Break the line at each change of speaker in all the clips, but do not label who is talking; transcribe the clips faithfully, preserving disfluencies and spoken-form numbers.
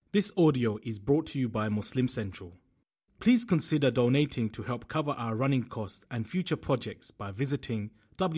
This audio is brought to you by Muslim Central. Please consider donating to help cover our running costs and future projects by visiting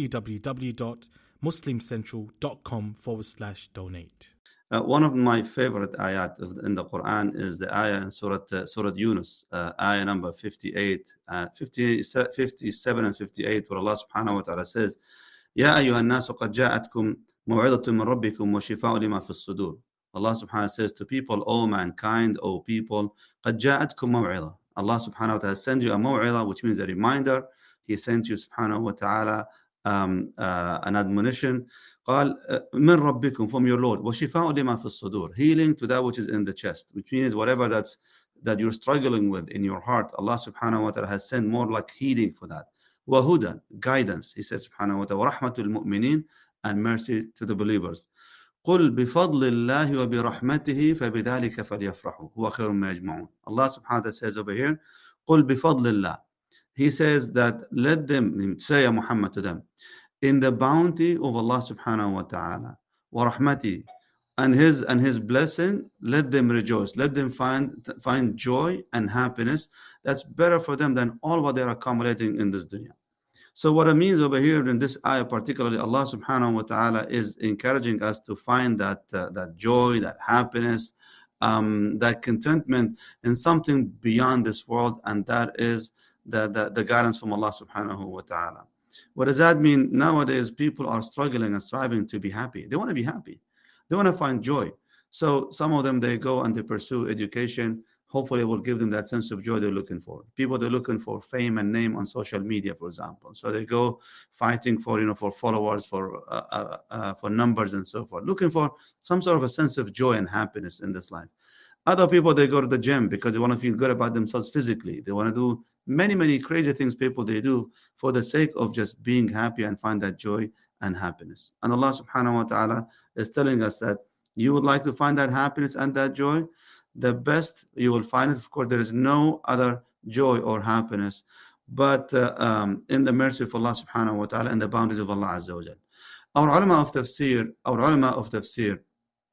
www.muslimcentral.com forward slash donate.
Uh, one of my favorite ayat of, in the Quran is the ayah in Surah, uh, Surah Yunus, uh, ayah number fifty-eight, uh, fifty, fifty-seven and fifty-eight, where Allah subhanahu wa ta'ala says, يَا أَيُّهَا النَّاسُ قَدْ جَاءَتْكُمْ مَوْعِظَةٌ مِّن رَبِّكُمْ وَشِفَاءٌ لِمَا فِي الصُّدُورِ. Allah subhanahu wa ta'ala says to people, O mankind, O people, قَدْ جَاءَتْكُمْ مَوْعِظَةٌ. Allah subhanahu wa ta'ala sends you a maw'idah, which means a reminder. He sent you subhanahu wa ta'ala um, uh, an admonition. قال من ربكم, from your Lord, وشفاء لما في الصدور, healing to that which is in the chest, which means whatever that's that you're struggling with in your heart, Allah subhanahu wa ta'ala has sent more like healing for that. وهدى, guidance, He says subhanahu wa ta'ala, ورحمة المؤمنين, and mercy to the believers. قل بفضل الله وبرحمته فبذلك فليفرحوا هو خير ما يجمعون. Allah subhanahu wa ta'ala says over here, قل بفضل الله. He says that let them, say ya Muhammad to them, in the bounty of Allah subhanahu wa ta'ala, wa rahmati, and his and his blessing, let them rejoice, let them find find joy and happiness that's better for them than all what they're accumulating in this dunya. So what it means over here in this ayah particularly, Allah subhanahu wa ta'ala is encouraging us to find that uh, that joy, that happiness, um, that contentment in something beyond this world, and that is the, the, the guidance from Allah subhanahu wa ta'ala. What does that mean? Nowadays, people are struggling and striving to be happy. They want to be happy. They want to find joy. So some of them, they go and they pursue education. Hopefully, it will give them that sense of joy they're looking for. People, they're looking for fame and name on social media, for example. So they go fighting for, you know, for followers, for uh, uh, uh, for numbers and so forth, looking for some sort of a sense of joy and happiness in this life. Other people, they go to the gym because they want to feel good about themselves physically. They want to do many, many crazy things people they do for the sake of just being happy and find that joy and happiness. And Allah subhanahu wa ta'ala is telling us that you would like to find that happiness and that joy, the best you will find it. Of course, there is no other joy or happiness but uh, um, in the mercy of Allah subhanahu wa ta'ala and the boundaries of Allah azza wa jal. Our ulama of tafsir, our ulama of tafsir,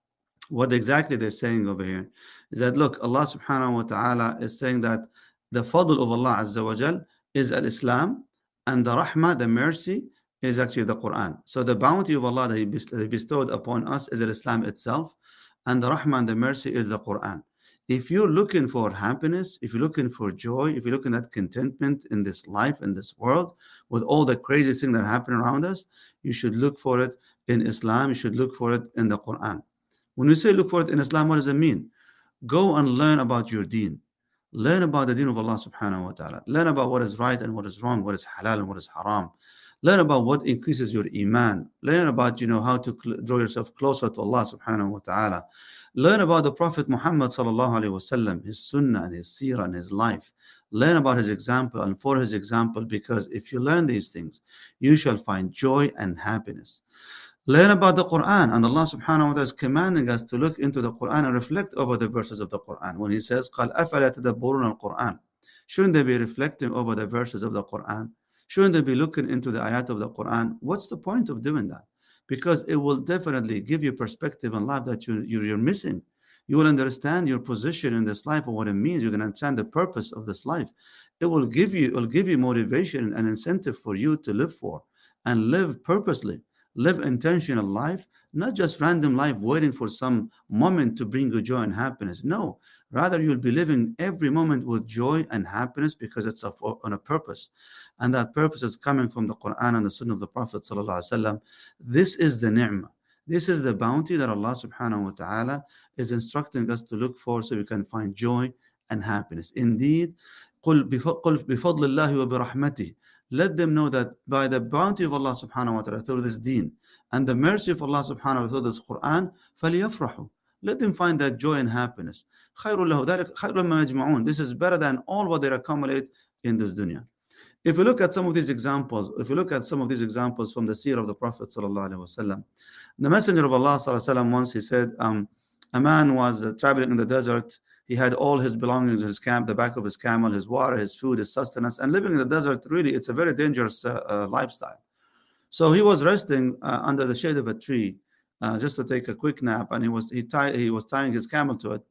what exactly they're saying over here is that, look, Allah subhanahu wa ta'ala is saying that the fadl of Allah azza wa jal is al-Islam, and the rahmah, the mercy, is actually the Quran. So the bounty of Allah that He bestowed upon us is al-Islam itself, and the rahmah and the mercy is the Quran. If you're looking for happiness, if you're looking for joy, if you're looking at contentment in this life, in this world, with all the crazy things that happen around us, you should look for it in Islam, you should look for it in the Quran. When we say look for it in Islam, what does it mean? Go and learn about your deen. Learn about the deen of Allah subhanahu wa ta'ala. Learn about what is right and what is wrong, what is halal and what is haram. Learn about what increases your iman. Learn about, you know, how to draw yourself closer to Allah subhanahu wa ta'ala. Learn about the Prophet Muhammad sallallahu alayhi wa sallam, his sunnah and his seerah and his life. Learn about his example and for his example, because if you learn these things, you shall find joy and happiness. Learn about the Quran, and Allah subhanahu wa ta'ala is commanding us to look into the Quran and reflect over the verses of the Quran. When He says, قَالْ أَفَلَا تَدَبُّرُونَ الْقُرْآنَ, shouldn't they be reflecting over the verses of the Quran? Shouldn't they be looking into the ayat of the Quran? What's the point of doing that? Because it will definitely give you perspective in life that you, you're missing. You will understand your position in this life and what it means. You're going to understand the purpose of this life. It will give you, it will give you motivation and incentive for you to live for and live purposely. Live intentional life, not just random life waiting for some moment to bring you joy and happiness. No, rather you'll be living every moment with joy and happiness because it's on a purpose. And that purpose is coming from the Quran and the Sunnah of the Prophet sallallahu alaihi wasallam. This is the ni'mah. This is the bounty that Allah subhanahu wa ta'ala is instructing us to look for so we can find joy and happiness. Indeed, قُلْ بِفَضْلِ اللَّهِ وَبِرَحْمَتِهِ. Let them know that by the bounty of Allah subhanahu wa ta'ala through this deen and the mercy of Allah subhanahu wa ta'ala through this Quran, فَلْيَفْرَحُوا. Let them find that joy and happiness. خَيْرٌ لَهُ ذَلِكَ خَيْرٌ مَا يَجْمَعُونَ. This is better than all what they accumulate in this dunya. If we look at some of these examples, if we look at some of these examples from the seerah of the Prophet sallallahu alaihi wasallam, the Messenger of Allah sallallahu alaihi wasallam once he said, um, a man was uh, traveling in the desert. He had all his belongings in his camp, the back of his camel, his water, his food, his sustenance, and living in the desert, really, it's a very dangerous uh, uh, lifestyle. So he was resting uh, under the shade of a tree uh, just to take a quick nap, and he was he, tie, he was tying his camel to it.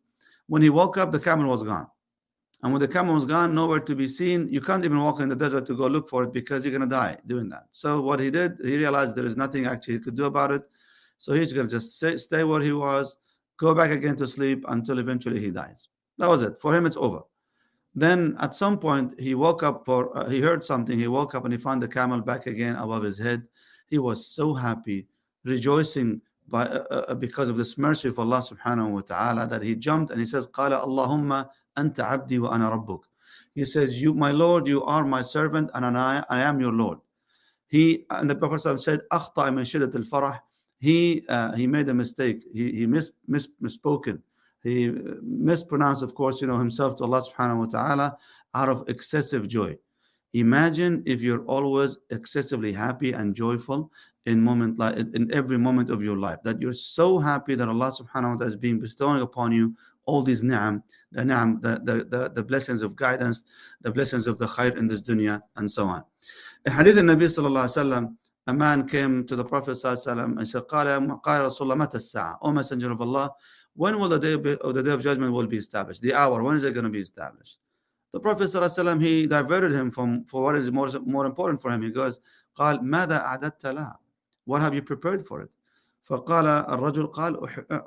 When he woke up, the camel was gone. And when the camel was gone, nowhere to be seen, you can't even walk in the desert to go look for it because you're going to die doing that. So what he did, he realized there is nothing actually he could do about it. So he's going to just stay, stay where he was, go back again to sleep until eventually he dies. That was it. For him, it's over. Then at some point, he woke up, for uh, he heard something. He woke up and he found the camel back again above his head. He was so happy, rejoicing by uh, uh, because of this mercy of Allah subhanahu wa ta'ala, that he jumped and he says, Qala Allahumma anta abdi wa ana rabbuk. He says, you, my Lord, you are my servant and I, I am your Lord. He, and the Prophet said, Akhta min shiddat al-farah. He, uh, he made a mistake. He, he mis, mis, misspoken. He mispronounced, of course, you know, himself to Allah subhanahu wa ta'ala out of excessive joy. Imagine if you're always excessively happy and joyful in moment like in every moment of your life, that you're so happy that Allah subhanahu wa ta'ala is being bestowing upon you all these ni'am, the ni'am, the, the, the, the blessings of guidance, the blessings of the khair in this dunya, and so on. In Hadith al-Nabi sallallahu alayhi wa sallam, a man came to the Prophet sallallahu alayhi wa sallam and said, Qala Rasulullah mata as-sa'a, O Messenger of Allah, when will the day, be, or the day of judgment will be established? The hour, when is it going to be established? The Prophet ﷺ, he diverted him from for what is more, more important for him. He goes, قال ماذا أعددت لها? What have you prepared for it? فقال الرجل قال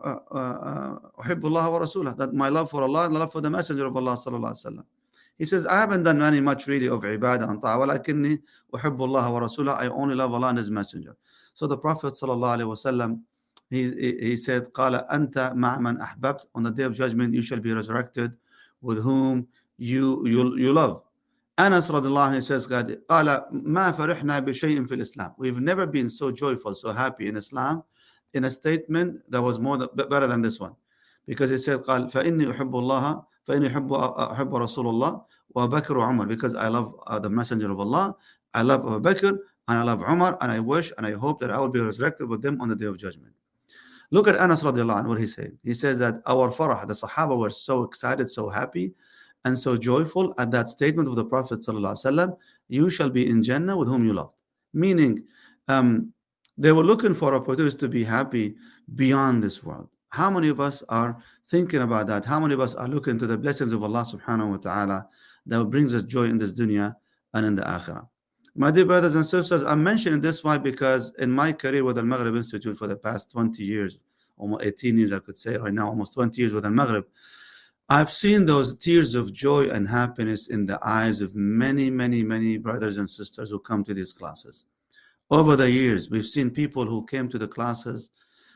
أحب الله ورسوله. That my love for Allah and love for the Messenger of Allah صلى الله عليه وسلم. He says, I haven't done any much really of ibadah and ta'ah, ولكني أحب الله ورسوله. I only love Allah and His Messenger. So the Prophet صلى الله عليه وسلم, he, he said, قال أنت مع من أحببت. On the day of judgment you shall be resurrected with whom you you you love. Anas radiallahu anhu says, God, قال ما فرحنا بشيء في الإسلام. We've never been so joyful, so happy in Islam, in a statement that was more than, better than this one, because he said, قال فإني أحب الله فإني أحب أحب رسول الله وبكر وعمر. Because I love uh, the Messenger of Allah, I love Abu Bakr, and I love Umar, and I wish and I hope that I will be resurrected with them on the day of judgment. Look at Anas radiallahu anhu, what he said. He says that our farah, the Sahaba were so excited, so happy, and so joyful at that statement of the Prophet ﷺ, you shall be in Jannah with whom you love. Meaning, um, they were looking for opportunities to be happy beyond this world. How many of us are thinking about that? How many of us are looking to the blessings of Allah subhanahu wa ta'ala that brings us joy in this dunya and in the akhirah? My dear brothers and sisters, I'm mentioning this why because in my career with Al-Maghrib Institute for the past twenty years, almost eighteen years I could say right now, almost twenty years with Al-Maghrib, I've seen those tears of joy and happiness in the eyes of many, many, many brothers and sisters who come to these classes. Over the years, we've seen people who came to the classes,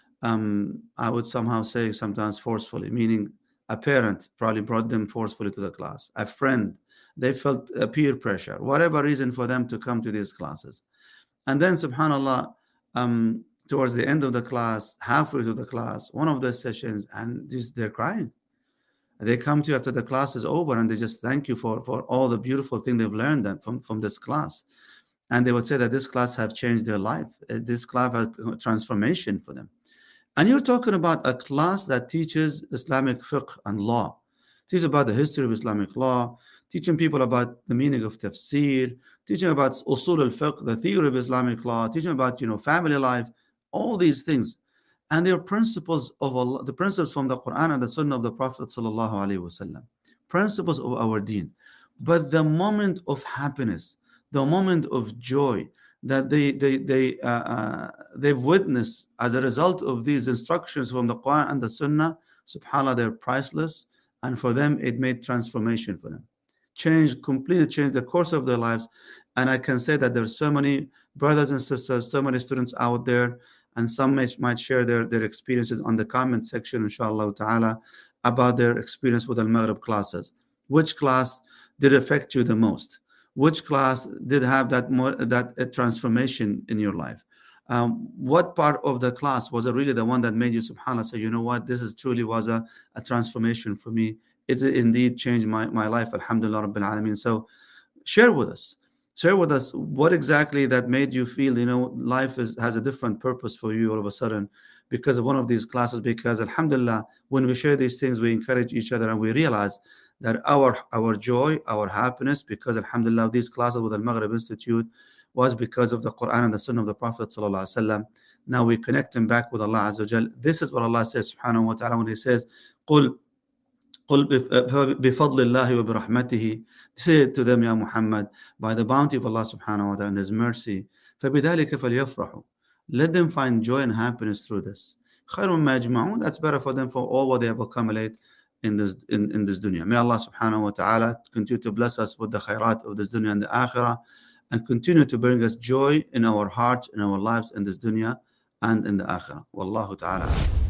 um, I would somehow say sometimes forcefully, meaning a parent probably brought them forcefully to the class, a friend, they felt a peer pressure, whatever reason for them to come to these classes. And then, subhanAllah, um, towards the end of the class, halfway through the class, one of the sessions, and just they're crying. They come to you after the class is over and they just thank you for, for all the beautiful thing they've learned from, from this class. And they would say that this class have changed their life. This class has a transformation for them. And you're talking about a class that teaches Islamic fiqh and law, teaches about the history of Islamic law, teaching people about the meaning of tafsir, teaching about usul al-fiqh, the theory of Islamic law, teaching about, you know, family life, all these things. And they are principles of Allah, the principles from the Quran and the Sunnah of the Prophet sallallahu alaihi wasallam, principles of our deen. But the moment of happiness, the moment of joy that they they they uh, uh, they've witnessed as a result of these instructions from the Quran and the Sunnah, subhanallah, they're priceless. And for them, it made transformation for them, changed completely changed the course of their lives. And I can say that there's so many brothers and sisters, so many students out there. And some may, might share their, their experiences on the comment section, inshallah ta'ala, about their experience with Al-Maghrib classes. Which class did affect you the most? Which class did have that more that uh, transformation in your life? Um, what part of the class was it really the one that made you, subhanAllah, say, you know what, this is truly was a, a transformation for me. It indeed changed my, my life, alhamdulillah rabbil alameen. So share with us. Share with us what exactly that made you feel, you know, life is, has a different purpose for you all of a sudden because of one of these classes. Because alhamdulillah, when we share these things, we encourage each other and we realize that our our joy, our happiness, because alhamdulillah, these classes with Al-Maghrib Institute was because of the Quran and the Sunnah of the Prophet sallallahu alaihi wasallam. Now we connect them back with Allah Azza wa Jal. This is what Allah says subhanahu wa ta'ala when He says, قُلْ قل بفضل الله وبرحمته, say it to them, Ya Muhammad, by the bounty of Allah subhanahu wa ta'ala and His mercy, فبذلك فليفرحوا, let them find joy and happiness through this. خير مما يجمعون, that's better for them for all what they have accumulated in this in, in this dunya. May Allah subhanahu wa ta'ala continue to bless us with the khairat of this dunya and the akhirah, and continue to bring us joy in our hearts, in our lives, in this dunya and in the akhirah. Wallahu ta'ala.